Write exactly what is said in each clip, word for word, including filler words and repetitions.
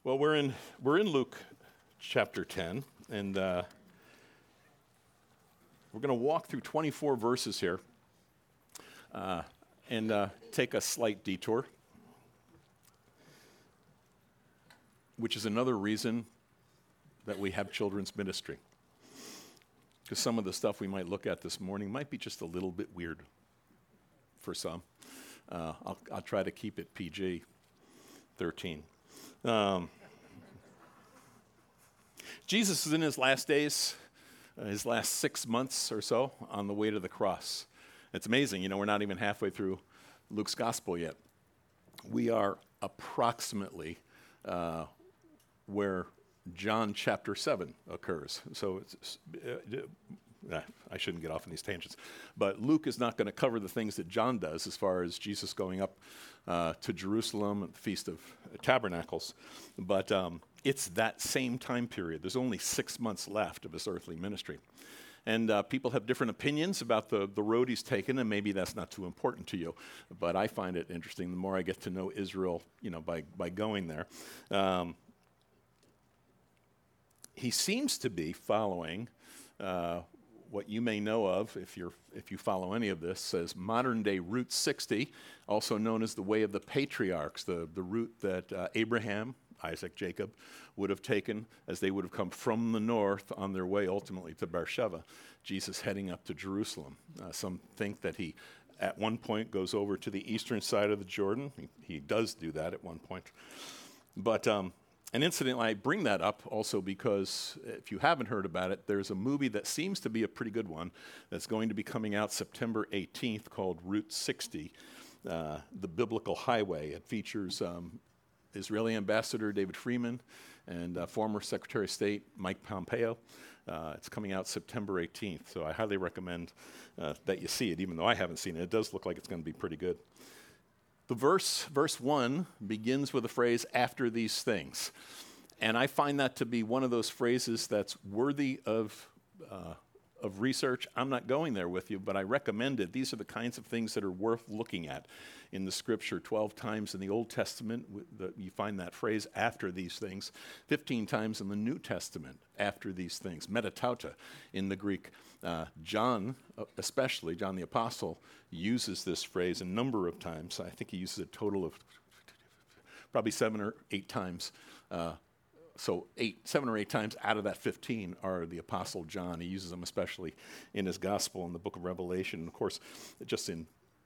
Well, we're in we're in Luke chapter ten, and uh, we're going to walk through twenty-four verses here, uh, and uh, take a slight detour, which is another reason that we have children's ministry. Because some of the stuff we might look at this morning might be just a little bit weird for some. Uh, I'll, I'll try to keep it P G thirteen. Um, Jesus is in his last days, uh, his last six months or so, on the way to the cross. It's amazing, you know, we're not even halfway through Luke's gospel yet. We are approximately uh, where John chapter seven occurs. So it's, uh, I shouldn't get off on these tangents. But Luke is not going to cover the things that John does as far as Jesus going up uh, to Jerusalem at the Feast of Tabernacles. But um, it's that same time period. There's only six months left of his earthly ministry. And uh, people have different opinions about the, the road he's taken, and maybe that's not too important to you. But I find it interesting the more I get to know Israel, you know, by, by going there. Um, he seems to be following uh, what you may know of, if you're if you follow any of this, as modern-day Route sixty, also known as the Way of the Patriarchs, the, the route that uh, Abraham, Isaac, Jacob would have taken as they would have come from the north on their way ultimately to Beersheba, Jesus heading up to Jerusalem. Uh, some think that he, at one point, goes over to the eastern side of the Jordan. He, he does do that at one point. But um, And incidentally, I bring that up also because if you haven't heard about it, there's a movie that seems to be a pretty good one that's going to be coming out September eighteenth called Route sixty, uh, The Biblical Highway. It features um, Israeli Ambassador David Freeman and uh, former Secretary of State Mike Pompeo. Uh, it's coming out September eighteenth, so I highly recommend uh, that you see it, even though I haven't seen it. It does look like it's going to be pretty good. The verse, verse one, begins with the phrase, "after these things." And I find that to be one of those phrases that's worthy of uh, of research. I'm not going there with you, but I recommend it. These are the kinds of things that are worth looking at in the Scripture. Twelve times in the Old Testament, the, you find that phrase, "after these things." Fifteen times in the New Testament, "after these things." Metatauta in the Greek. Uh, John, especially, John the Apostle, uses this phrase a number of times. I think he uses a total of probably seven or eight times. Uh, so eight, seven or eight times out of that fifteen are the Apostle John. He uses them especially in his gospel in the book of Revelation. Of course, just in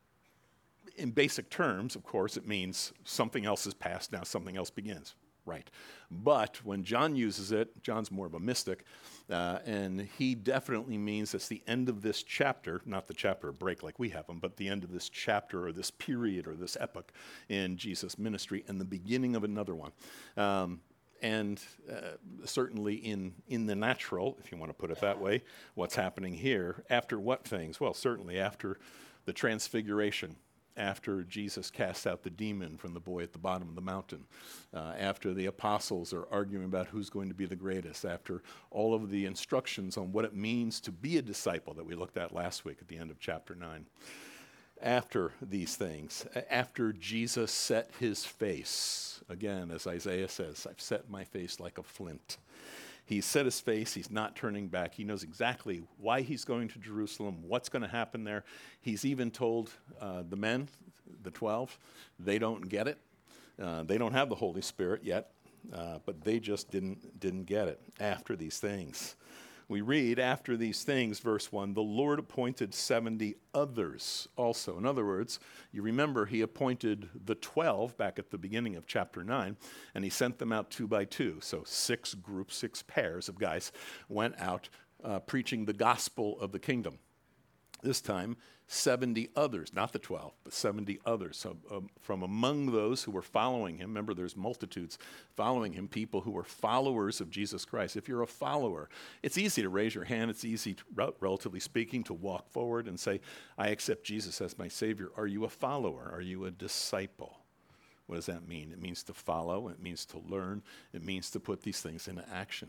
in basic terms, of course, it means something else is past, now something else begins. Right. But when John uses it, John's more of a mystic, uh, and he definitely means it's the end of this chapter, not the chapter break like we have them, but the end of this chapter or this period or this epoch in Jesus' ministry and the beginning of another one. Um, and uh, certainly in, in the natural, if you want to put it that way, what's happening here, after what things? Well, certainly after the transfiguration. After Jesus casts out the demon from the boy at the bottom of the mountain, uh, after the apostles are arguing about who's going to be the greatest, after all of the instructions on what it means to be a disciple that we looked at last week at the end of chapter nine. After these things, after Jesus set his face, again, as Isaiah says, "I've set my face like a flint." He's set his face. He's not turning back. He knows exactly why he's going to Jerusalem, what's going to happen there. He's even told uh, the men, the twelve, they don't get it. Uh, they don't have the Holy Spirit yet, uh, but they just didn't, didn't get it. After these things. We read, after these things, verse one, "the Lord appointed seventy others also." In other words, you remember he appointed the twelve back at the beginning of chapter nine, and he sent them out two by two. So six groups, six pairs of guys went out uh, preaching the gospel of the kingdom. This time, seventy others, not the twelve, but seventy others. So um, from among those who were following him, remember there's multitudes following him, people who were followers of Jesus Christ. If you're a follower, it's easy to raise your hand. It's easy, to, relatively speaking, to walk forward and say, "I accept Jesus as my Savior." Are you a follower? Are you a disciple? What does that mean? It means to follow. It means to learn. It means to put these things into action.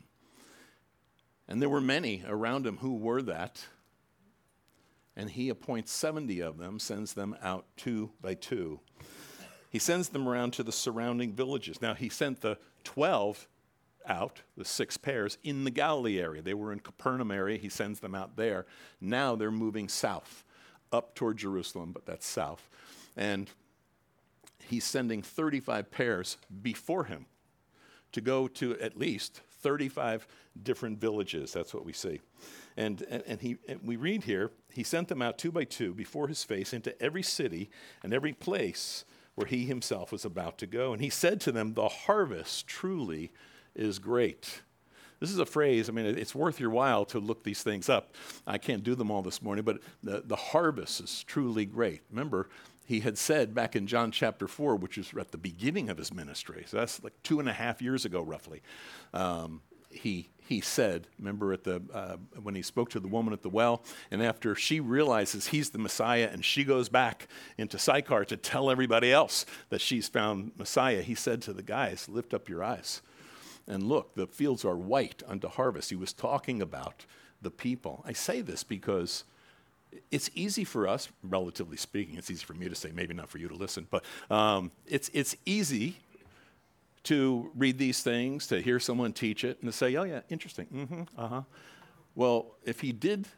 And there were many around him who were that. And he appoints seventy of them, sends them out two by two. He sends them around to the surrounding villages. Now, he sent the twelve out, the six pairs, in the Galilee area. They were in Capernaum area. He sends them out there. Now they're moving south, up toward Jerusalem, but that's south. And he's sending thirty-five pairs before him to go to at least thirty-five different villages. That's what we see. And, and, and, he, and we read here, he sent them out two by two before his face into every city and every place where he himself was about to go. And he said to them, the harvest truly is great. This is a phrase, I mean, it's worth your while to look these things up. I can't do them all this morning, but the, the harvest is truly great. Remember, he had said back in John chapter four, which is at the beginning of his ministry, so that's like two and a half years ago, roughly, um, he he said, remember at the uh, when he spoke to the woman at the well, and after she realizes he's the Messiah and she goes back into Sychar to tell everybody else that she's found Messiah, he said to the guys, lift up your eyes and look, the fields are white unto harvest. He was talking about the people. I say this because it's easy for us, relatively speaking, it's easy for me to say, maybe not for you to listen, but um, it's it's easy to read these things, to hear someone teach it, and to say, oh yeah, interesting, mm-hmm, uh-huh. Well, if he did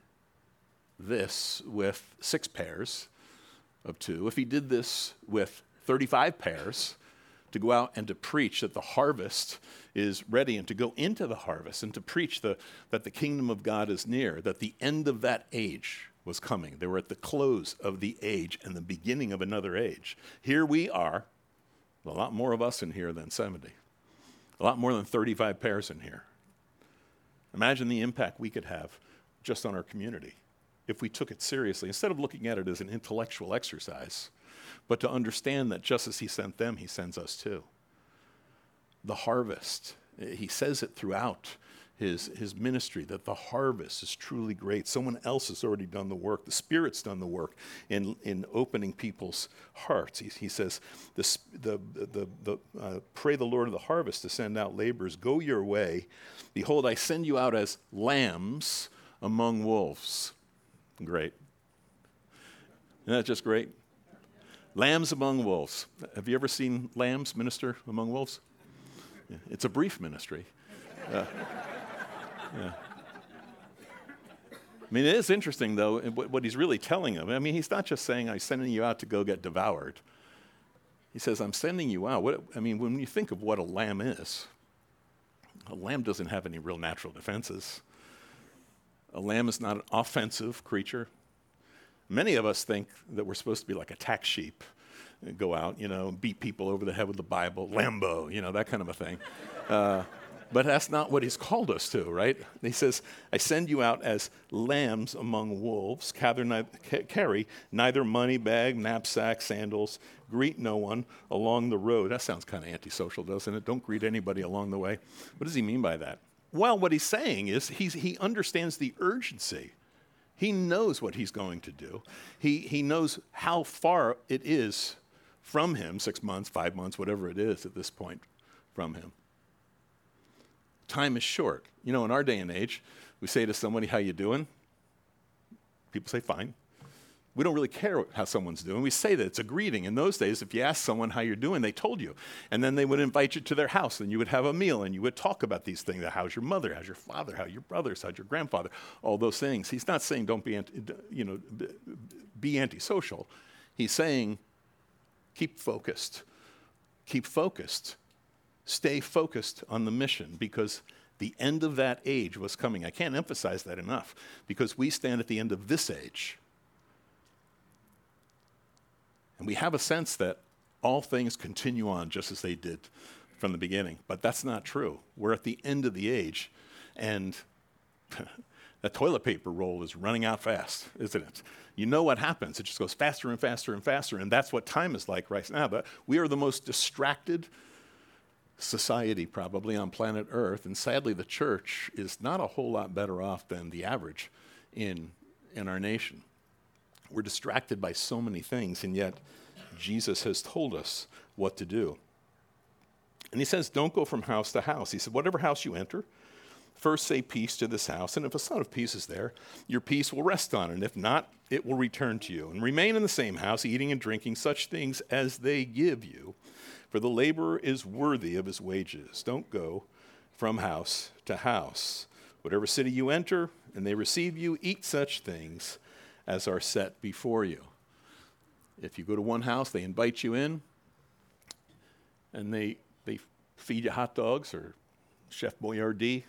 this with six pairs of two, if he did this with thirty-five pairs, to go out and to preach that the harvest is ready, and to go into the harvest, and to preach the, that the kingdom of God is near, that the end of that age was coming. They were at the close of the age and the beginning of another age. Here we are, a lot more of us in here than seventy. A lot more than thirty-five pairs in here. Imagine the impact we could have just on our community if we took it seriously, instead of looking at it as an intellectual exercise, but to understand that just as he sent them, he sends us too. The harvest, he says it throughout his, his ministry, that the harvest is truly great. Someone else has already done the work. The Spirit's done the work in, in opening people's hearts. He, he says, the, the, the, the, uh, pray the Lord of the harvest to send out laborers. Go your way. Behold, I send you out as lambs among wolves. Great. Isn't that just great? Lambs among wolves. Have you ever seen lambs minister among wolves? Yeah, it's a brief ministry. Uh, yeah. I mean, it is interesting, though, what he's really telling them. I mean, he's not just saying, I'm sending you out to go get devoured. He says, I'm sending you out. What, I mean, when you think of what a lamb is, a lamb doesn't have any real natural defenses. A lamb is not an offensive creature. Many of us think that we're supposed to be like attack sheep, and go out, you know, beat people over the head with the Bible, Lambo, you know, that kind of a thing. Uh, but that's not what he's called us to, right? He says, I send you out as lambs among wolves, carry neither money bag, knapsack, sandals, greet no one along the road. That sounds kind of antisocial, doesn't it? Don't greet anybody along the way. What does he mean by that? Well, what he's saying is he's, he understands the urgency. He knows what he's going to do. He, he knows how far it is from him, six months, five months, whatever it is at this point from him. Time is short. You know, in our day and age, we say to somebody, how you doing? People say, fine. We don't really care how someone's doing. We say that it's a greeting. In those days, if you asked someone how you're doing, they told you. And then they would invite you to their house, and you would have a meal, and you would talk about these things. How's your mother? How's your father? How are your brothers? How's your grandfather? All those things. He's not saying don't be, anti, you know, be antisocial. He's saying keep focused. Keep focused. Stay focused on the mission, because the end of that age was coming. I can't emphasize that enough, because we stand at the end of this age. And we have a sense that all things continue on just as they did from the beginning. But that's not true. We're at the end of the age, and the toilet paper roll is running out fast, isn't it? You know what happens. It just goes faster and faster and faster, and that's what time is like right now. But we are the most distracted society probably on planet Earth, and sadly the church is not a whole lot better off than the average in, in our nation. We're distracted by so many things, and yet Jesus has told us what to do. And he says, don't go from house to house. He said, whatever house you enter, First say peace to this house, and if a son of peace is there, your peace will rest on it, and if not, it will return to you. And remain in the same house, eating and drinking such things as they give you, for the laborer is worthy of his wages. Don't go from house to house. Whatever city you enter, and they receive you, eat such things as are set before you. If you go to one house, they invite you in, and they they feed you hot dogs or Chef Boyardee.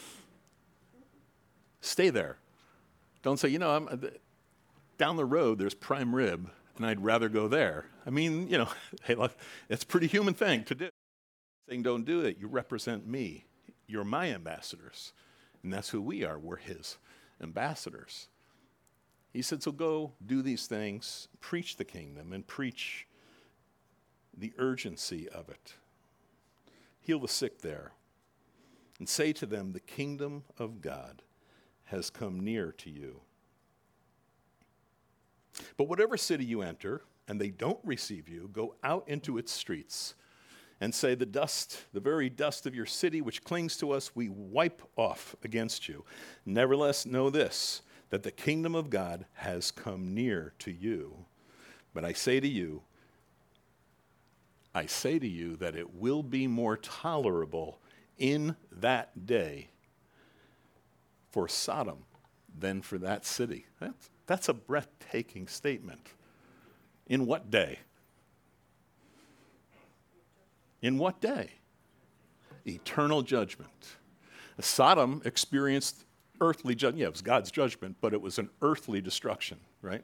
Stay there. Don't say, you know, I'm, uh, down the road there's prime rib, and I'd rather go there. I mean, you know, hey, look, it's a pretty human thing to do. Saying don't do it, you represent me. You're my ambassadors. And that's who we are. We're his ambassadors. He said, so go do these things, preach the kingdom, and preach the urgency of it. Heal the sick there, and say to them, the kingdom of God has come near to you. But whatever city you enter, and they don't receive you, go out into its streets and say, the dust, the very dust of your city which clings to us, we wipe off against you. Nevertheless, know this, that the kingdom of God has come near to you. But I say to you, I say to you that it will be more tolerable in that day for Sodom than for that city. That's, that's a breathtaking statement. In what day? In what day? Eternal judgment. Sodom experienced earthly judgment. Yeah, it was God's judgment, but it was an earthly destruction, right?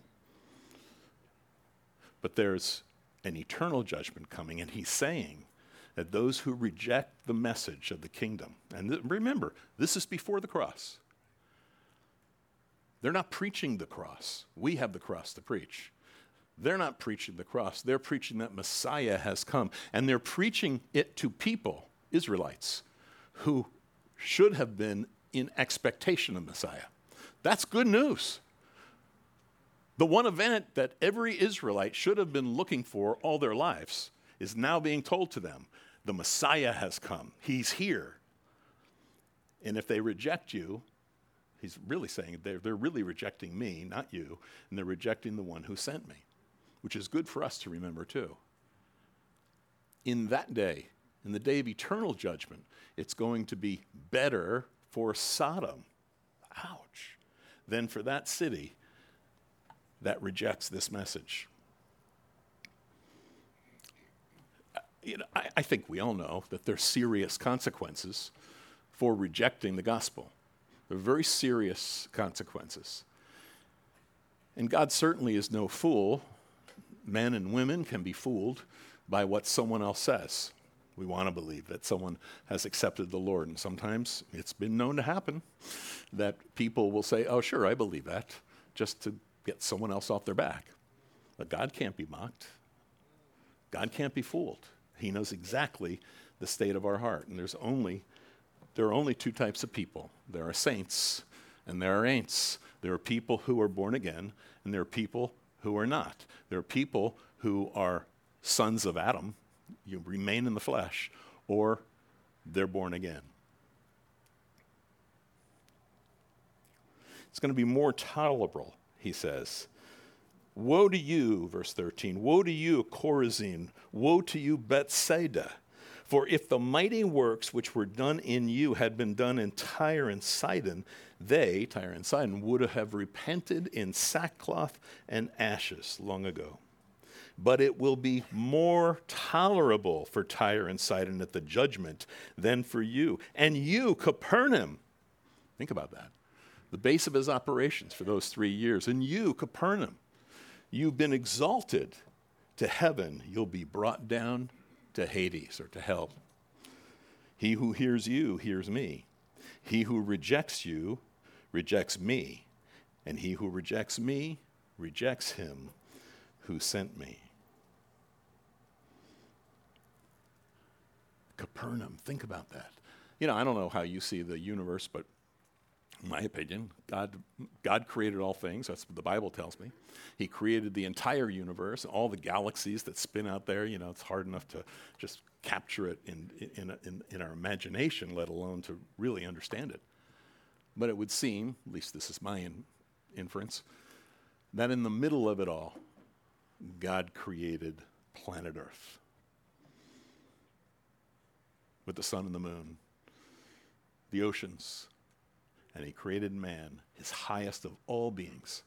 But there's an eternal judgment coming, and he's saying that those who reject the message of the kingdom, and th- remember, this is before the cross. They're not preaching the cross. We have the cross to preach. They're not preaching the cross. They're preaching that Messiah has come. And they're preaching it to people, Israelites, who should have been in expectation of Messiah. That's good news. The one event that every Israelite should have been looking for all their lives is now being told to them. The Messiah has come. He's here. And if they reject you, he's really saying they're, they're really rejecting me, not you, and they're rejecting the one who sent me, which is good for us to remember too. In that day, in the day of eternal judgment, it's going to be better for Sodom, ouch, than for that city that rejects this message. You know, I, I think we all know that there's serious consequences for rejecting the gospel. There are very serious consequences. And God certainly is no fool. Men and women can be fooled by what someone else says. We want to believe that someone has accepted the Lord, and sometimes it's been known to happen that people will say, oh, sure, I believe that, just to get someone else off their back. But God can't be mocked. God can't be fooled. He knows exactly the state of our heart, and there's only there are only two types of people. There are saints, and there are ain'ts. There are people who are born again, and there are people who are not. There are people who are sons of Adam, you remain in the flesh, or they're born again. It's going to be more tolerable, he says. Woe to you, verse thirteen, woe to you, Chorazin, woe to you, Bethsaida. For if the mighty works which were done in you had been done in Tyre and Sidon, they, Tyre and Sidon, would have repented in sackcloth and ashes long ago. But it will be more tolerable for Tyre and Sidon at the judgment than for you. And you, Capernaum, think about that, the base of his operations for those three years. And you, Capernaum, you've been exalted to heaven. You'll be brought down to Hades, or to hell. He who hears you hears me. He who rejects you rejects me. And he who rejects me rejects him who sent me. Capernaum, think about that. You know, I don't know how you see the universe, but in my opinion, God, God created all things. That's what the Bible tells me. He created the entire universe, all the galaxies that spin out there. You know, it's hard enough to just capture it in, in, in, in our imagination, let alone to really understand it. But it would seem, at least this is my in- inference, that in the middle of it all, God created planet Earth with the sun and the moon, the oceans, and he created man, his highest of all beings.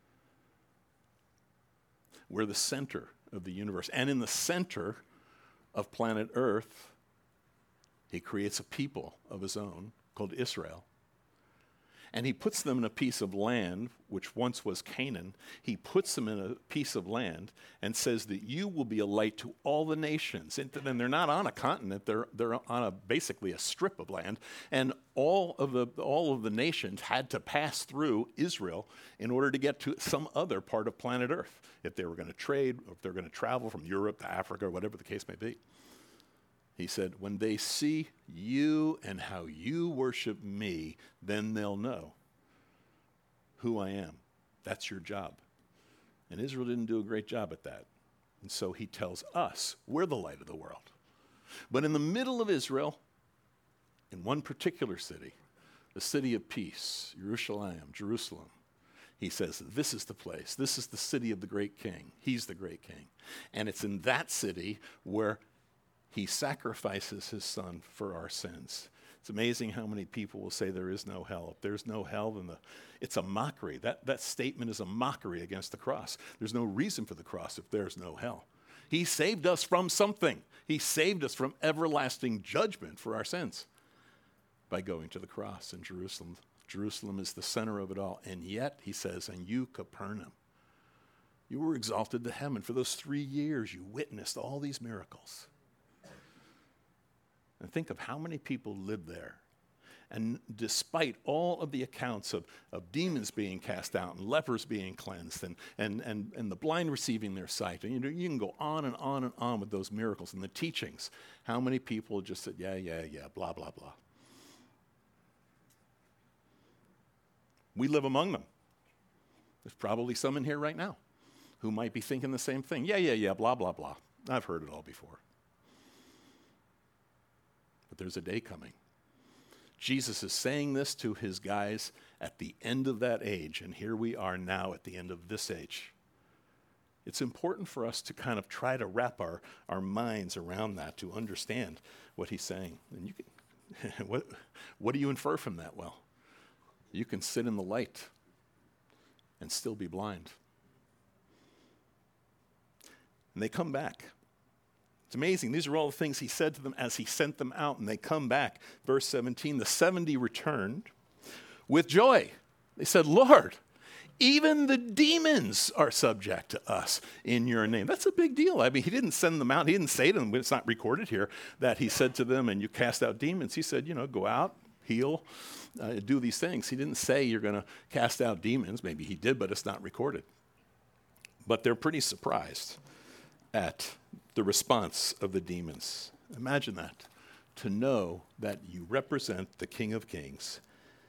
We're the center of the universe. And in the center of planet Earth, he creates a people of his own called Israel. And he puts them in a piece of land, which once was Canaan. He puts them in a piece of land and says that you will be a light to all the nations. And, and they're not on a continent, they're, they're on a, basically a strip of land. And all of, the, all of the nations had to pass through Israel in order to get to some other part of planet Earth, if they were going to trade, or if they were going to travel from Europe to Africa, or whatever the case may be. He said, when they see you and how you worship me, then they'll know who I am. That's your job. And Israel didn't do a great job at that. And so he tells us, we're the light of the world. But in the middle of Israel, in one particular city, the city of peace, Jerusalem, Jerusalem, he says, this is the place. This is the city of the great king. He's the great king. And it's in that city where he sacrifices his son for our sins. It's amazing how many people will say there is no hell. If there's no hell, then the, it's a mockery. That, that statement is a mockery against the cross. There's no reason for the cross if there's no hell. He saved us from something. He saved us from everlasting judgment for our sins by going to the cross in Jerusalem. Jerusalem is the center of it all. And yet, he says, and you, Capernaum, you were exalted to heaven. For those three years, you witnessed all these miracles. And think of how many people lived there. And despite all of the accounts of, of demons being cast out and lepers being cleansed and, and, and, and the blind receiving their sight, and you know, you can go on and on and on with those miracles and the teachings, how many people just said, yeah, yeah, yeah, blah, blah, blah. We live among them. There's probably some in here right now who might be thinking the same thing. Yeah, yeah, yeah, blah, blah, blah. I've heard it all before. But there's a day coming. Jesus is saying this to his guys at the end of that age, and here we are now at the end of this age. It's important for us to kind of try to wrap our, our minds around that to understand what he's saying. And you can, what, what do you infer from that? Well, you can sit in the light and still be blind. And they come back. It's amazing. These are all the things he said to them as he sent them out, and they come back. Verse seventeen, the seventy returned with joy. They said, Lord, even the demons are subject to us in your name. That's a big deal. I mean, he didn't send them out. He didn't say to them, it's not recorded here, that he said to them, and you cast out demons. He said, you know, go out, heal, uh, do these things. He didn't say you're going to cast out demons. Maybe he did, but it's not recorded. But they're pretty surprised at the response of the demons. Imagine that, to know that you represent the King of Kings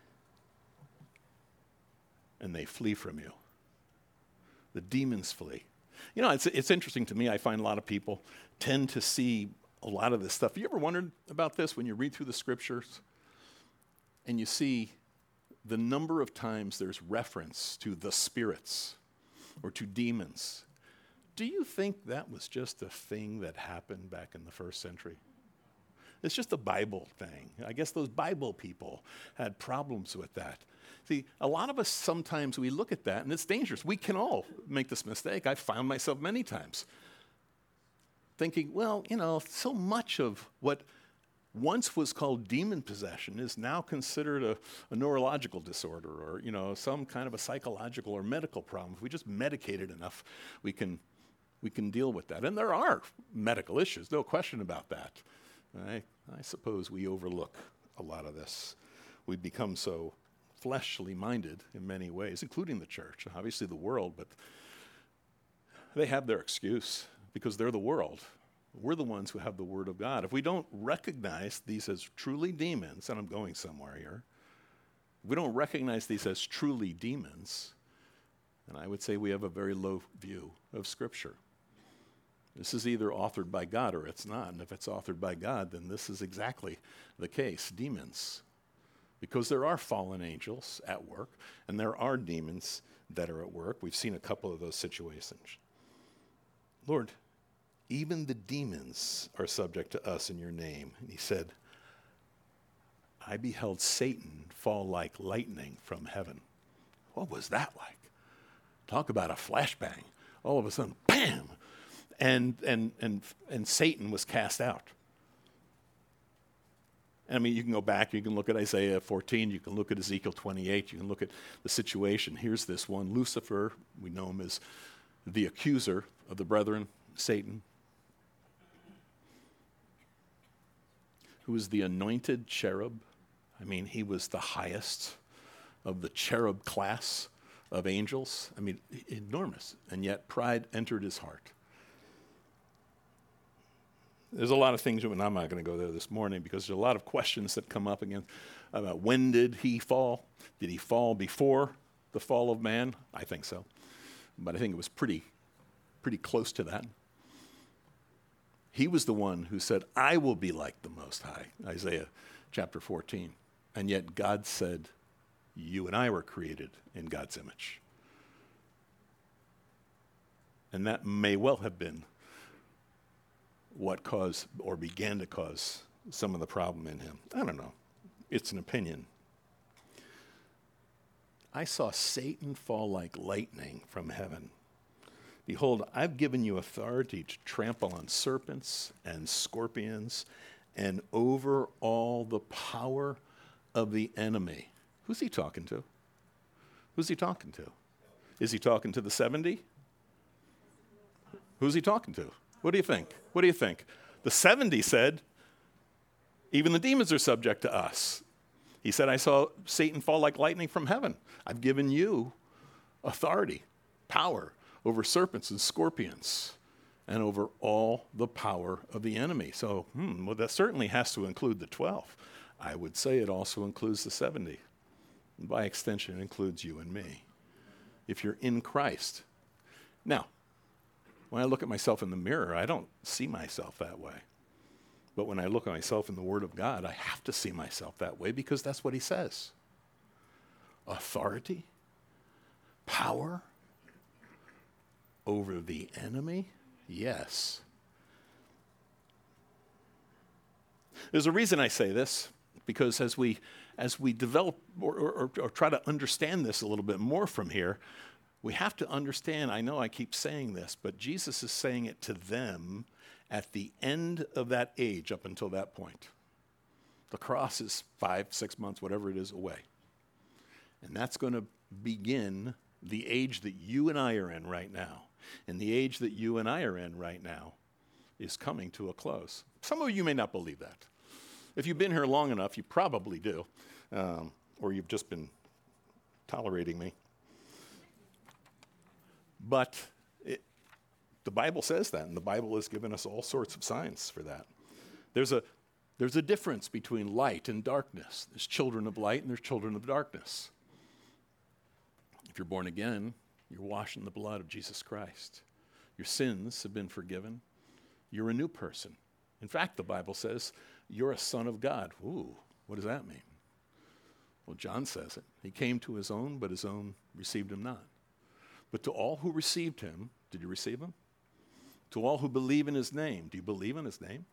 and they flee from you. The demons flee. You know, it's it's interesting to me. I find a lot of people tend to see a lot of this stuff. You ever wondered about this when you read through the scriptures and you see the number of times there's reference to the spirits or to demons? Do you think that was just a thing that happened back in the first century? It's just a Bible thing. I guess those Bible people had problems with that. See, a lot of us sometimes we look at that and it's dangerous. We can all make this mistake. I've found myself many times thinking, well, you know, so much of what once was called demon possession is now considered a, a neurological disorder or, you know, some kind of a psychological or medical problem. If we just medicate it enough, we can we can deal with that. And there are medical issues, no question about that. I, I suppose we overlook a lot of this. We become so fleshly minded in many ways, including the church, obviously the world, but they have their excuse because they're the world. We're the ones who have the Word of God. If we don't recognize these as truly demons, and I'm going somewhere here, if we don't recognize these as truly demons, then I would say we have a very low view of Scripture. This is either authored by God or it's not. And if it's authored by God, then this is exactly the case. Demons because there are fallen angels at work, and there are demons that are at work. We've seen a couple of those situations. Lord, even the demons are subject to us in your name. And he said, I beheld Satan fall like lightning from heaven. What was that like? Talk about a flashbang. All of a sudden, bam! And, and, and, and Satan was cast out. I mean, you can go back, you can look at Isaiah fourteen, you can look at Ezekiel twenty-eight, you can look at the situation. Here's this one, Lucifer, we know him as the accuser of the brethren, Satan, who was the anointed cherub. I mean, he was the highest of the cherub class of angels. I mean, enormous. And yet pride entered his heart. There's a lot of things, and I'm not going to go there this morning because there's a lot of questions that come up again about when did he fall? Did he fall before the fall of man? I think so. But I think it was pretty, pretty close to that. He was the one who said, I will be like the Most High, Isaiah chapter fourteen. And yet God said, you and I were created in God's image. And that may well have been what caused or began to cause some of the problem in him. I don't know. It's an opinion. I saw Satan fall like lightning from heaven. Behold, I've given you authority to trample on serpents and scorpions and over all the power of the enemy. Who's he talking to? Who's he talking to? Is he talking to the seventy? Who's he talking to? What do you think? What do you think? The seventy said, even the demons are subject to us. He said, I saw Satan fall like lightning from heaven. I've given you authority, power over serpents and scorpions, and over all the power of the enemy. So, hmm, well, that certainly has to include the twelve. I would say it also includes the seventy. And by extension, it includes you and me, if you're in Christ. Now, when I look at myself in the mirror, I don't see myself that way. But when I look at myself in the Word of God, I have to see myself that way because that's what he says. Authority, power over the enemy, yes. There's a reason I say this, because as we as we develop or, or, or try to understand this a little bit more from here, we have to understand, I know I keep saying this, but Jesus is saying it to them at the end of that age up until that point. The cross is five, six months, whatever it is, away. And that's going to begin the age that you and I are in right now. And the age that you and I are in right now is coming to a close. Some of you may not believe that. If you've been here long enough, you probably do. Um, or you've just been tolerating me. But it, the Bible says that, and the Bible has given us all sorts of signs for that. There's a, there's a difference between light and darkness. There's children of light and there's children of darkness. If you're born again, you're washed in the blood of Jesus Christ. Your sins have been forgiven. You're a new person. In fact, the Bible says you're a son of God. Ooh, what does that mean? Well, John says it. He came to his own, but his own received him not. But to all who received him, did you receive him? To all who believe in his name, do you believe in his name?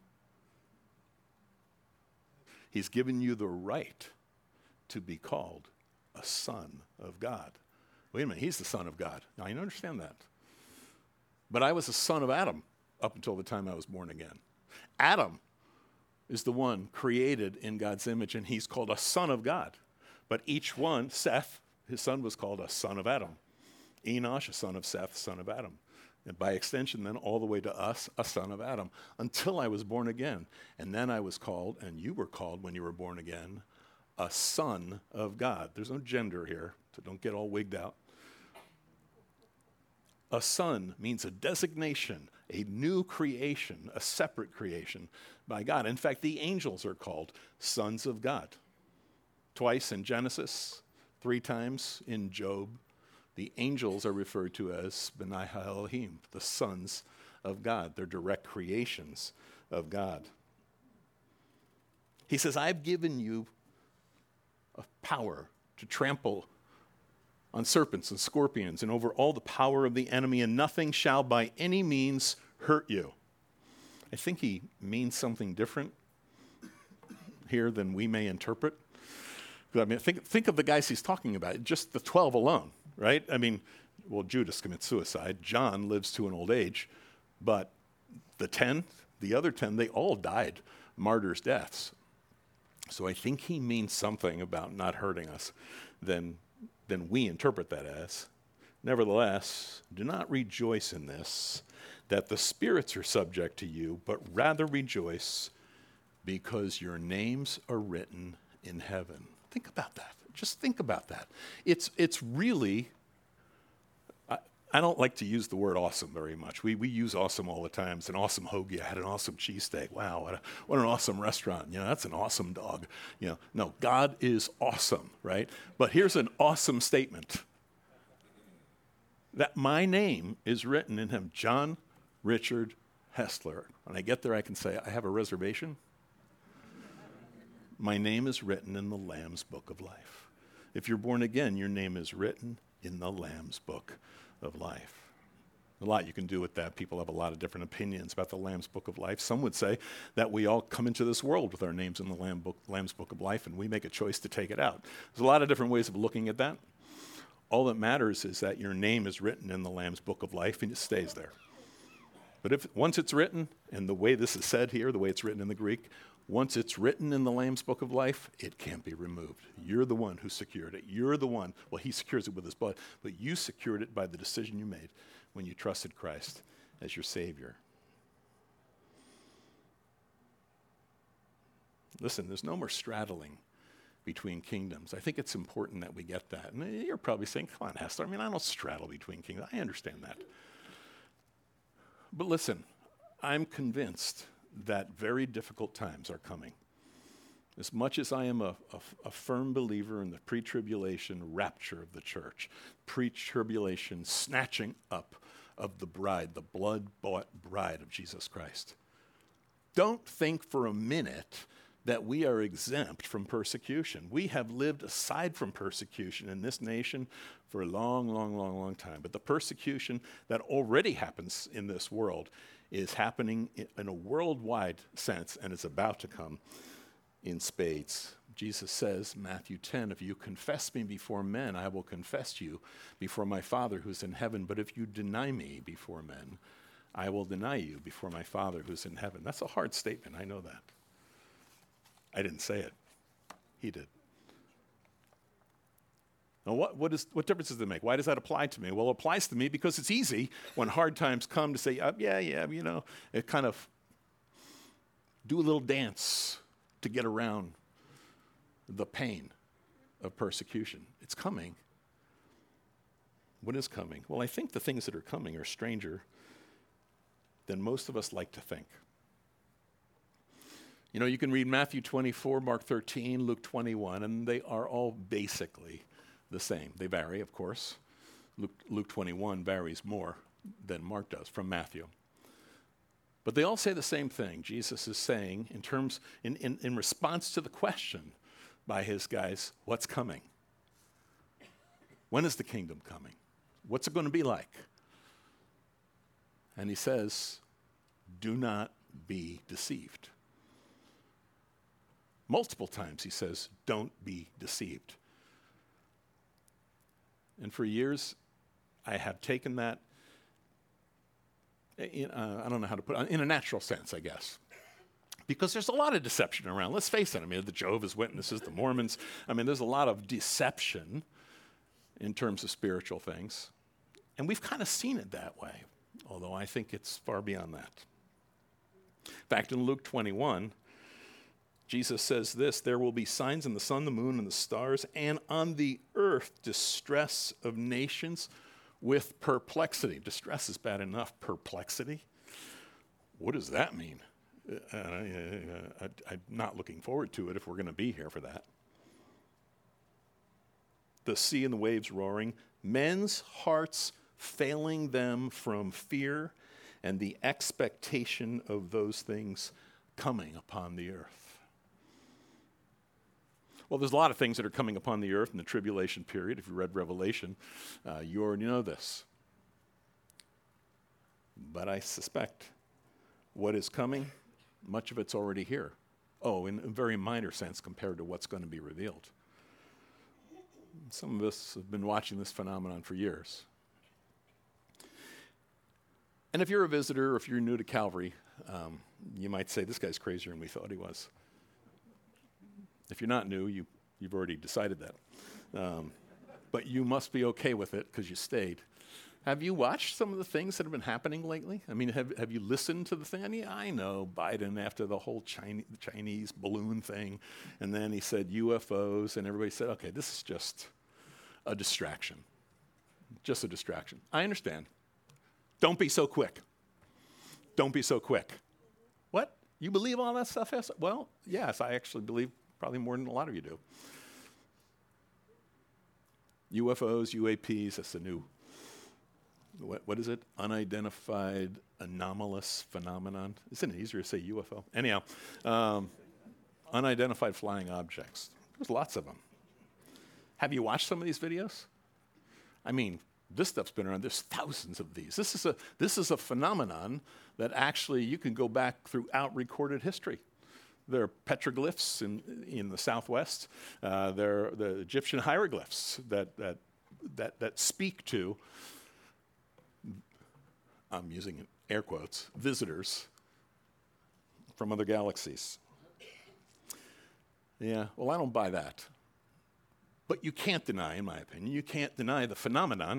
He's given you the right to be called a son of God. Wait a minute, he's the son of God. Now, you understand that. But I was a son of Adam up until the time I was born again. Adam is the one created in God's image, and he's called a son of God. But each one, Seth, his son was called a son of Adam. Enosh, a son of Seth, son of Adam. And by extension, then all the way to us, a son of Adam, until I was born again. And then I was called, and you were called when you were born again, a son of God. There's no gender here, so don't get all wigged out. A son means a designation, a new creation, a separate creation by God. In fact, the angels are called sons of God. Twice in Genesis, three times in Job, the angels are referred to as B'nai HaElohim, the sons of God. They're direct creations of God. He says, I've given you of power to trample on serpents and scorpions and over all the power of the enemy, and nothing shall by any means hurt you. I think he means something different here than we may interpret. I mean, think, think of the guys he's talking about, just the twelve alone, right? I mean, well, Judas commits suicide. John lives to an old age. But the ten, the other ten, they all died martyrs' deaths. So I think he means something about not hurting us than, than we interpret that as. Nevertheless, do not rejoice in this, that the spirits are subject to you, but rather rejoice because your names are written in heaven. Think about that. Just think about that. It's it's really, I, I don't like to use the word awesome very much. We we use awesome all the time. It's an awesome hoagie. I had an awesome cheesesteak. Wow, what, a, what an awesome restaurant. You know, that's an awesome dog. You know, no, God is awesome, right? But here's an awesome statement. That my name is written in him, John Richard Hessler. When I get there, I can say, I have a reservation. My name is written in the Lamb's Book of Life. If you're born again, your name is written in the Lamb's Book of Life. A lot you can do with that. People have a lot of different opinions about the Lamb's Book of Life. Some would say that we all come into this world with our names in the Lamb book, Lamb's Book of Life, and we make a choice to take it out. There's a lot of different ways of looking at that. All that matters is that your name is written in the Lamb's Book of Life, and it stays there. But if once it's written, and the way this is said here, the way it's written in the Greek, once it's written in the Lamb's Book of Life, it can't be removed. You're the one who secured it. You're the one, well, he secures it with his blood, but you secured it by the decision you made when you trusted Christ as your Savior. Listen, there's no more straddling between kingdoms. I think it's important that we get that. And you're probably saying, come on, Hessler, I mean, I don't straddle between kingdoms. I understand that. But listen, I'm convinced that very difficult times are coming. As much as I am a, a, a firm believer in the pre-tribulation rapture of the church, pre-tribulation snatching up of the bride, the blood-bought bride of Jesus Christ, don't think for a minute that we are exempt from persecution. We have lived aside from persecution in this nation for a long, long, long, long time. But the persecution that already happens in this world is happening in, in a worldwide sense, and it's about to come in spades. Jesus says, Matthew ten, if you confess me before men, I will confess you before my Father who's in heaven. But if you deny me before men, I will deny you before my Father who's in heaven. That's a hard statement, I know that. I didn't say it. He did. Now, what, what, is, what difference does it make? Why does that apply to me? Well, it applies to me because it's easy when hard times come to say, uh, yeah, yeah, you know, it kind of do a little dance to get around the pain of persecution. It's coming. What is coming? Well, I think the things that are coming are stranger than most of us like to think. You know, you can read Matthew twenty-four, Mark thirteen, Luke twenty-one, and they are all basically the same. They vary, of course. Luke, Luke twenty-one varies more than Mark does from Matthew. But they all say the same thing. Jesus is saying, in terms, in, in, in response to the question by his guys, what's coming? When is the kingdom coming? What's it going to be like? And he says, do not be deceived. Multiple times he says, don't be deceived. And for years, I have taken that, in, uh, I don't know how to put it, in a natural sense, I guess. Because there's a lot of deception around. Let's face it, I mean, the Jehovah's Witnesses, the Mormons, I mean, there's a lot of deception in terms of spiritual things. And we've kind of seen it that way, although I think it's far beyond that. In fact, in Luke twenty-one, Jesus says this, there will be signs in the sun, the moon, and the stars, and on the earth distress of nations with perplexity. Distress is bad enough. Perplexity? What does that mean? Uh, uh, uh, I'm not looking forward to it if we're going to be here for that. The sea and the waves roaring, men's hearts failing them from fear and the expectation of those things coming upon the earth. Well, there's a lot of things that are coming upon the earth in the tribulation period. If you read Revelation, uh, you already know this. But I suspect what is coming, much of it's already here. Oh, in a very minor sense compared to what's going to be revealed. Some of us have been watching this phenomenon for years. And if you're a visitor, or if you're new to Calvary, um, you might say, this guy's crazier than we thought he was. If you're not new, you, you've already decided that. Um, but you must be okay with it because you stayed. Have you watched some of the things that have been happening lately? I mean, have have you listened to the thing? I mean, I know Biden after the whole Chinese, Chinese balloon thing, and then he said U F Os, and everybody said, okay, this is just a distraction. Just a distraction. I understand. Don't be so quick. Don't be so quick. What? You believe all that stuff? Yes. Well, yes, I actually believe probably more than a lot of you do. U F Os, U A Ps, that's the new, what, what is it? Unidentified anomalous phenomenon. Isn't it easier to say U F O? Anyhow, um, unidentified flying objects. There's lots of them. Have you watched some of these videos? I mean, this stuff's been around. There's thousands of these. This is a this is a phenomenon that actually you can go back throughout recorded history. There are petroglyphs in in the Southwest. Uh, there are the Egyptian hieroglyphs that that that that speak to, I'm using air quotes, visitors from other galaxies. Yeah, well, I don't buy that. But you can't deny, in my opinion, you can't deny the phenomenon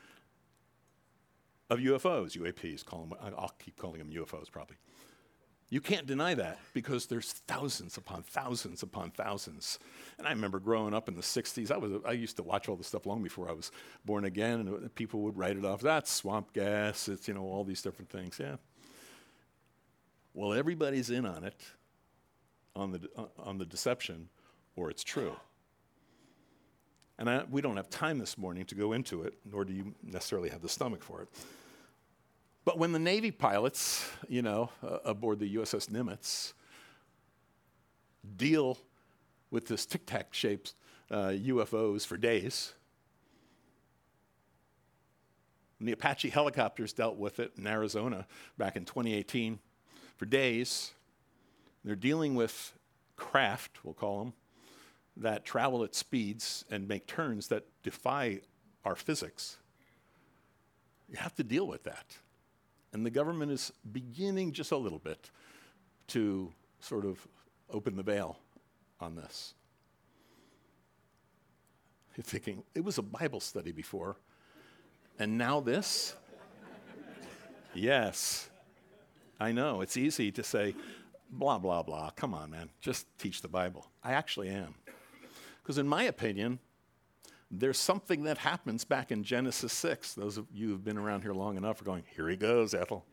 of U F Os, U A Ps, call them, I'll keep calling them U F Os probably. You can't deny that because there's thousands upon thousands upon thousands. And I remember growing up in the sixties, I was I used to watch all this stuff long before I was born again, and people would write it off. That's swamp gas, it's, you know, all these different things, yeah. Well, everybody's in on it, on the, uh, on the deception, or it's true. And I, we don't have time this morning to go into it, nor do you necessarily have the stomach for it. But when the Navy pilots, you know, uh, aboard the U S S Nimitz, deal with this tic-tac-shaped uh, U F Os for days, and the Apache helicopters dealt with it in Arizona back in twenty eighteen for days, they're dealing with craft, we'll call them, that travel at speeds and make turns that defy our physics. You have to deal with that. And the government is beginning just a little bit to sort of open the veil on this. You're thinking, it was a Bible study before, and now this? Yes, I know. It's easy to say, blah, blah, blah. Come on, man. Just teach the Bible. I actually am. Because in my opinion, there's something that happens back in Genesis six. Those of you who've been around here long enough are going, here he goes, Ethel.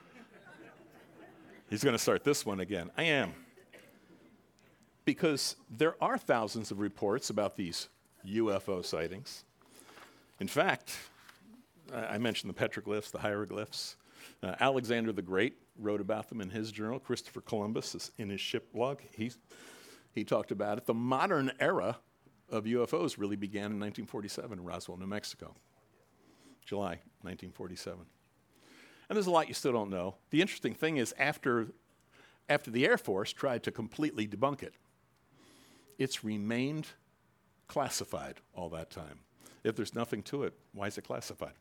He's going to start this one again. I am. Because there are thousands of reports about these U F O sightings. In fact, I mentioned the petroglyphs, the hieroglyphs. Uh, Alexander the Great wrote about them in his journal. Christopher Columbus is in his ship log. He, he talked about it. The modern era of U F Os really began in nineteen forty-seven in Roswell, New Mexico. July nineteen forty-seven. And there's a lot you still don't know. The interesting thing is after, after the Air Force tried to completely debunk it, it's remained classified all that time. If there's nothing to it, why is it classified?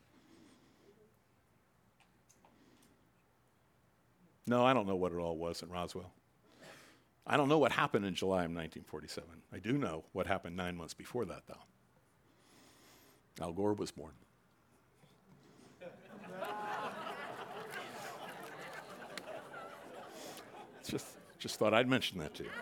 No, I don't know what it all was in Roswell. I don't know what happened in July of nineteen forty-seven. I do know what happened nine months before that, though. Al Gore was born. just, just thought I'd mention that to you.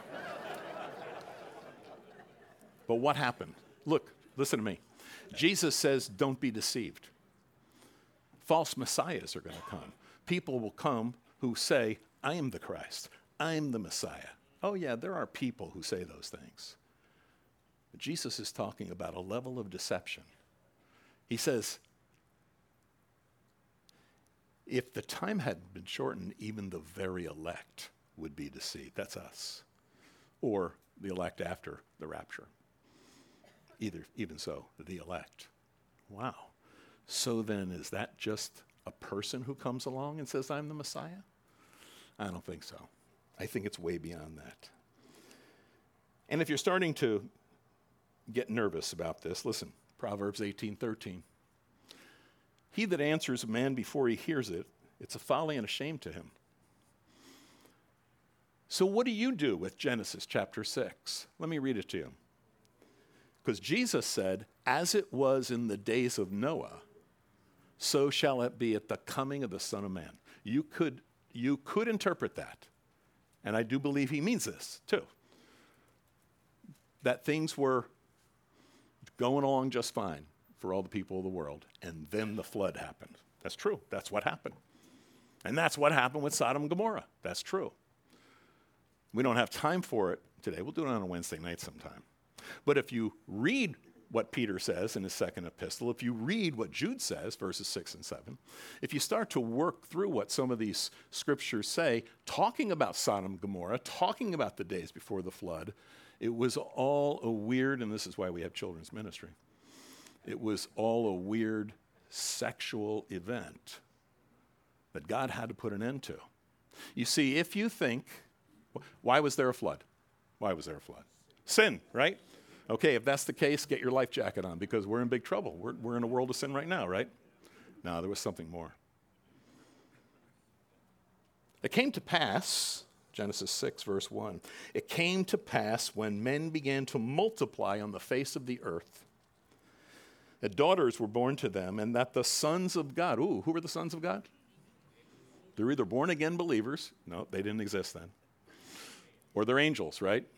But what happened? Look, listen to me. Jesus says, don't be deceived. False messiahs are going to come. People will come who say, I am the Christ. I am the Messiah. Oh yeah, there are people who say those things. But Jesus is talking about a level of deception. He says, if the time hadn't been shortened, even the very elect would be deceived. That's us. Or the elect after the rapture. Either, even so, the elect. Wow. So then, is that just a person who comes along and says, I'm the Messiah? I don't think so. I think it's way beyond that. And if you're starting to get nervous about this, listen, Proverbs eighteen thirteen. He that answers a man before he hears it, it's a folly and a shame to him. So what do you do with Genesis chapter six? Let me read it to you. Because Jesus said, as it was in the days of Noah, so shall it be at the coming of the Son of Man. You could, you could interpret that, and I do believe he means this too, that things were going along just fine for all the people of the world, and then the flood happened. That's true. That's what happened. And that's what happened with Sodom and Gomorrah. That's true. We don't have time for it today. We'll do it on a Wednesday night sometime. But if you read what Peter says in his second epistle, if you read what Jude says, verses six and seven, if you start to work through what some of these scriptures say, talking about Sodom and Gomorrah, talking about the days before the flood, it was all a weird, and this is why we have children's ministry, it was all a weird sexual event that God had to put an end to. You see, if you think, why was there a flood? Why was there a flood? Sin, right? Okay, if that's the case, get your life jacket on because we're in big trouble. We're, we're in a world of sin right now, right? No, there was something more. It came to pass, Genesis six, verse one, it came to pass when men began to multiply on the face of the earth, that daughters were born to them, and that the sons of God, ooh, who were the sons of God? They're either born again believers, no, they didn't exist then, or they're angels, right?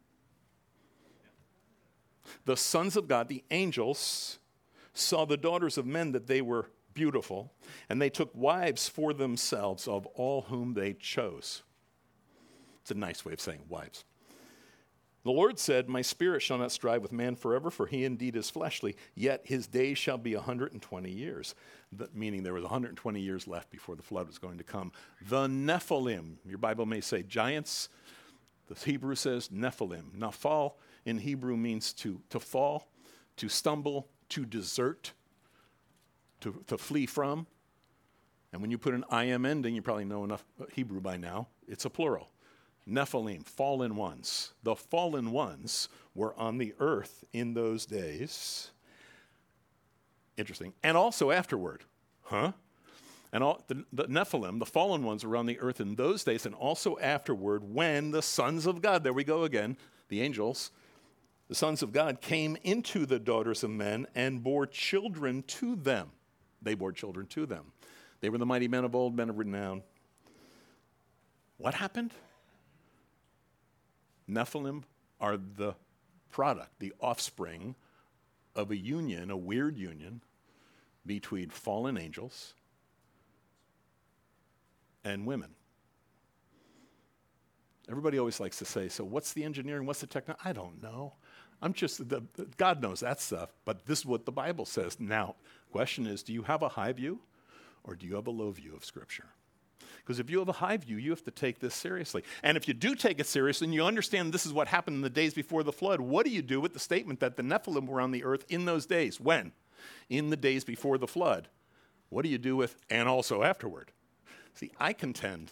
The sons of God, the angels, saw the daughters of men that they were beautiful, and they took wives for themselves of all whom they chose. It's a nice way of saying wives. The Lord said, my spirit shall not strive with man forever, for he indeed is fleshly, yet his days shall be one hundred twenty years. The, meaning there was one hundred twenty years left before the flood was going to come. The Nephilim, your Bible may say giants. The Hebrew says Nephilim. Naphal in Hebrew means to, to fall, to stumble, to desert, to, to flee from. And when you put an I M ending, you probably know enough Hebrew by now, it's a plural. Nephilim, fallen ones. The fallen ones were on the earth in those days. Interesting. And also afterward. Huh? And all, the, the Nephilim, the fallen ones, were on the earth in those days and also afterward when the sons of God, there we go again, the angels, the sons of God came into the daughters of men and bore children to them. They bore children to them. They were the mighty men of old, men of renown. What happened? Nephilim are the product, the offspring of a union, a weird union between fallen angels and women. Everybody always likes to say, so what's the engineering, what's the technology? I don't know. I'm just, the, the, God knows that stuff, but this is what the Bible says. Now, question is, do you have a high view or do you have a low view of Scripture? Because if you have a high view, you have to take this seriously. And if you do take it seriously and you understand this is what happened in the days before the flood, what do you do with the statement that the Nephilim were on the earth in those days? When? In the days before the flood. What do you do with, and also afterward? See, I contend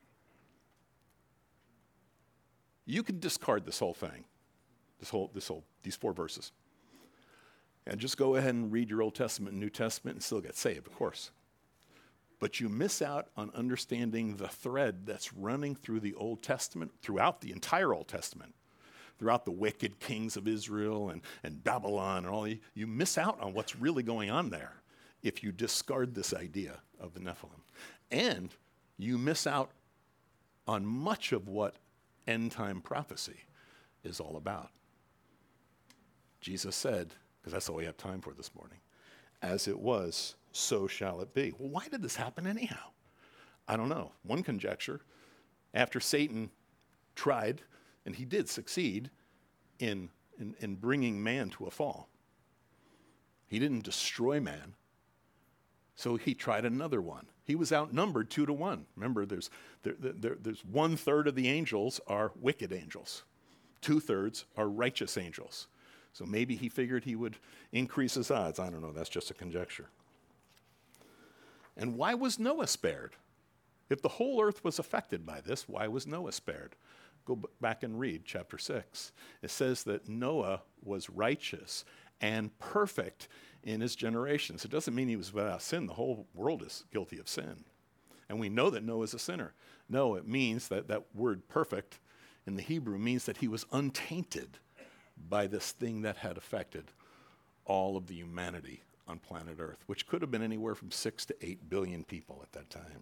you can discard this whole thing, this whole, this whole, these four verses, and just go ahead and read your Old Testament and New Testament and still get saved, of course. But you miss out on understanding the thread that's running through the Old Testament, throughout the entire Old Testament, throughout the wicked kings of Israel and, and Babylon and all. You, you miss out on what's really going on there if you discard this idea of the Nephilim. And you miss out on much of what end-time prophecy is all about. Jesus said, because that's all we have time for this morning, as it was, so shall it be. Well, why did this happen anyhow? I don't know. One conjecture, after Satan tried, and he did succeed in, in, in bringing man to a fall, he didn't destroy man, so he tried another one. He was outnumbered two to one. Remember, there's, there, there, there's one third of the angels are wicked angels. two-thirds are righteous angels. So maybe he figured he would increase his odds. I don't know, that's just a conjecture. And why was Noah spared? If the whole earth was affected by this, why was Noah spared? Go b- back and read chapter six. It says that Noah was righteous and perfect in his generations. It doesn't mean he was without sin. The whole world is guilty of sin. And we know that Noah is a sinner. No, it means that that word perfect in the Hebrew means that he was untainted by this thing that had affected all of the humanity on planet Earth, which could have been anywhere from six to eight billion people at that time.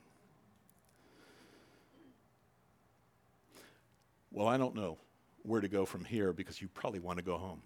Well, I don't know where to go from here because you probably want to go home.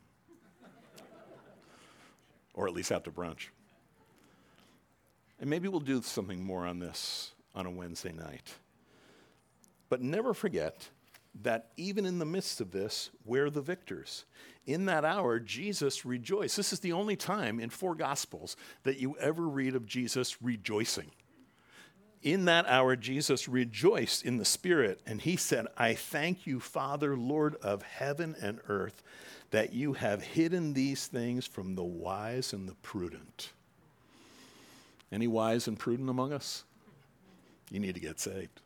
Or at least out to brunch. And maybe we'll do something more on this on a Wednesday night. But never forget that even in the midst of this, we're the victors. In that hour, Jesus rejoiced. This is the only time in four Gospels that you ever read of Jesus rejoicing. In that hour, Jesus rejoiced in the Spirit, and he said, I thank you, Father, Lord of heaven and earth, that you have hidden these things from the wise and the prudent. Any wise and prudent among us? You need to get saved.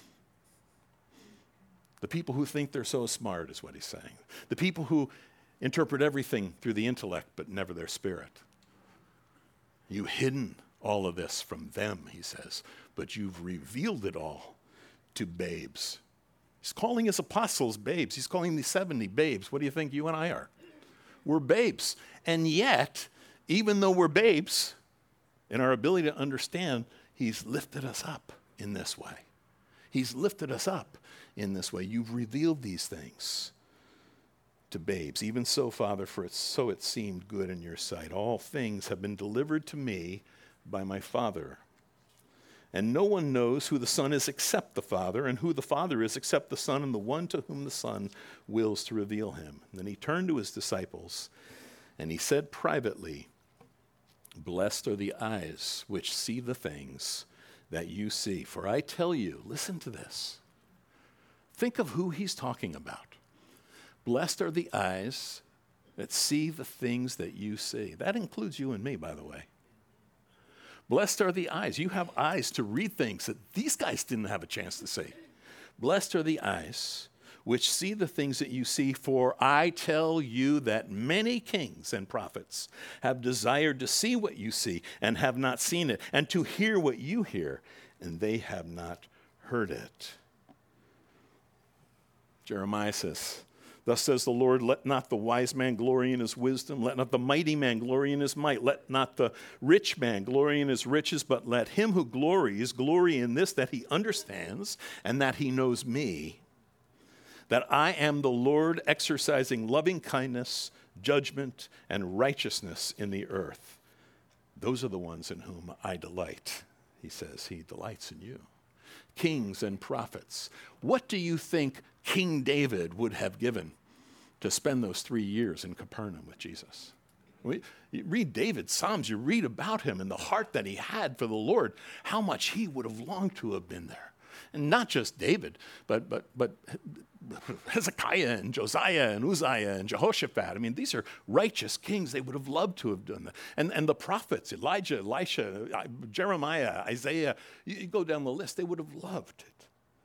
The people who think they're so smart is what he's saying. The people who interpret everything through the intellect but never their spirit. You've hidden all of this from them, he says, but you've revealed it all to babes. He's calling his apostles babes. He's calling the seventy babes. What do you think you and I are? We're babes. And yet, even though we're babes, in our ability to understand, he's lifted us up in this way. He's lifted us up in this way. You've revealed these things to babes. Even so, Father, for it, so it seemed good in your sight. All things have been delivered to me by my Father. And no one knows who the Son is except the Father, and who the Father is except the Son, and the one to whom the Son wills to reveal him. And then he turned to his disciples, and he said privately, blessed are the eyes which see the things that you see. For I tell you, listen to this. Think of who he's talking about. Blessed are the eyes that see the things that you see. That includes you and me, by the way. Blessed are the eyes. You have eyes to read things that these guys didn't have a chance to see. Blessed are the eyes which see the things that you see, for I tell you that many kings and prophets have desired to see what you see and have not seen it, and to hear what you hear, and they have not heard it. Jeremiah says, thus says the Lord, let not the wise man glory in his wisdom, let not the mighty man glory in his might, let not the rich man glory in his riches, but let him who glories glory in this, that he understands and that he knows me, that I am the Lord exercising loving kindness, judgment, and righteousness in the earth. Those are the ones in whom I delight. He says he delights in you. Kings and prophets. What do you think King David would have given to spend those three years in Capernaum with Jesus? We, you read David's Psalms, you read about him and the heart that he had for the Lord, how much he would have longed to have been there. And not just David, but but but Hezekiah and Josiah and Uzziah and Jehoshaphat. I mean, these are righteous kings. They would have loved to have done that. And, and the prophets, Elijah, Elisha, Jeremiah, Isaiah, you, you go down the list, they would have loved it.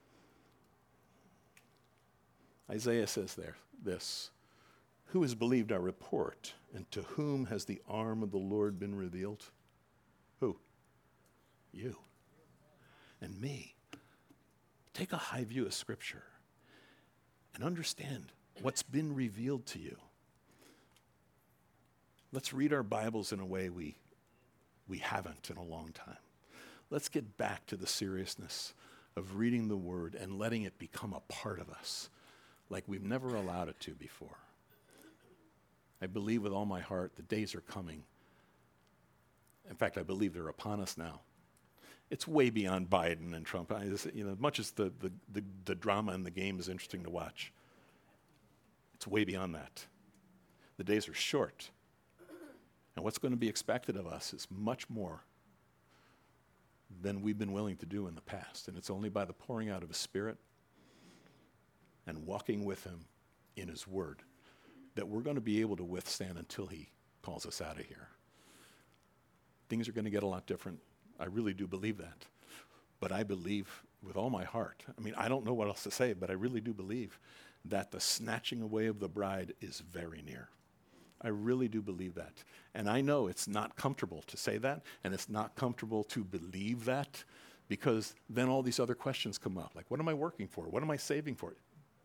Isaiah says there this, who has believed our report, and to whom has the arm of the Lord been revealed? Who? You and me. Take a high view of Scripture and understand what's been revealed to you. Let's read our Bibles in a way we, we haven't in a long time. Let's get back to the seriousness of reading the Word and letting it become a part of us like we've never allowed it to before. I believe with all my heart the days are coming. In fact, I believe they're upon us now. It's way beyond Biden and Trump. I just, you know, as much as the, the, the, the drama in the game is interesting to watch, it's way beyond that. The days are short. And what's going to be expected of us is much more than we've been willing to do in the past. And it's only by the pouring out of His Spirit and walking with Him in his word that we're going to be able to withstand until he calls us out of here. Things are going to get a lot different. I really do believe that. But I believe with all my heart, I mean, I don't know what else to say, but I really do believe that the snatching away of the bride is very near. I really do believe that. And I know it's not comfortable to say that, and it's not comfortable to believe that, because then all these other questions come up. Like, what am I working for? What am I saving for?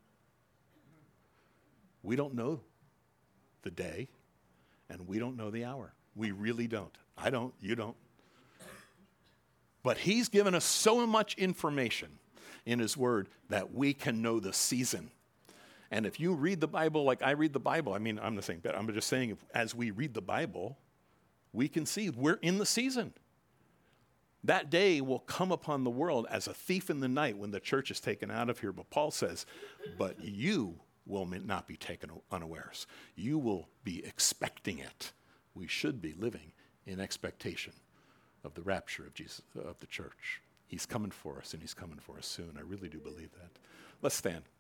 We don't know the day, and we don't know the hour. We really don't. I don't. You don't. But he's given us so much information in his word that we can know the season. And if you read the Bible like I read the Bible, I mean, I'm not saying that. I'm just saying, if, as we read the Bible, we can see we're in the season. That day will come upon the world as a thief in the night when the church is taken out of here. But Paul says, but you will not be taken unawares. You will be expecting it. We should be living in expectation of the rapture of Jesus, of the church. He's coming for us, and he's coming for us soon. I really do believe that. Let's stand.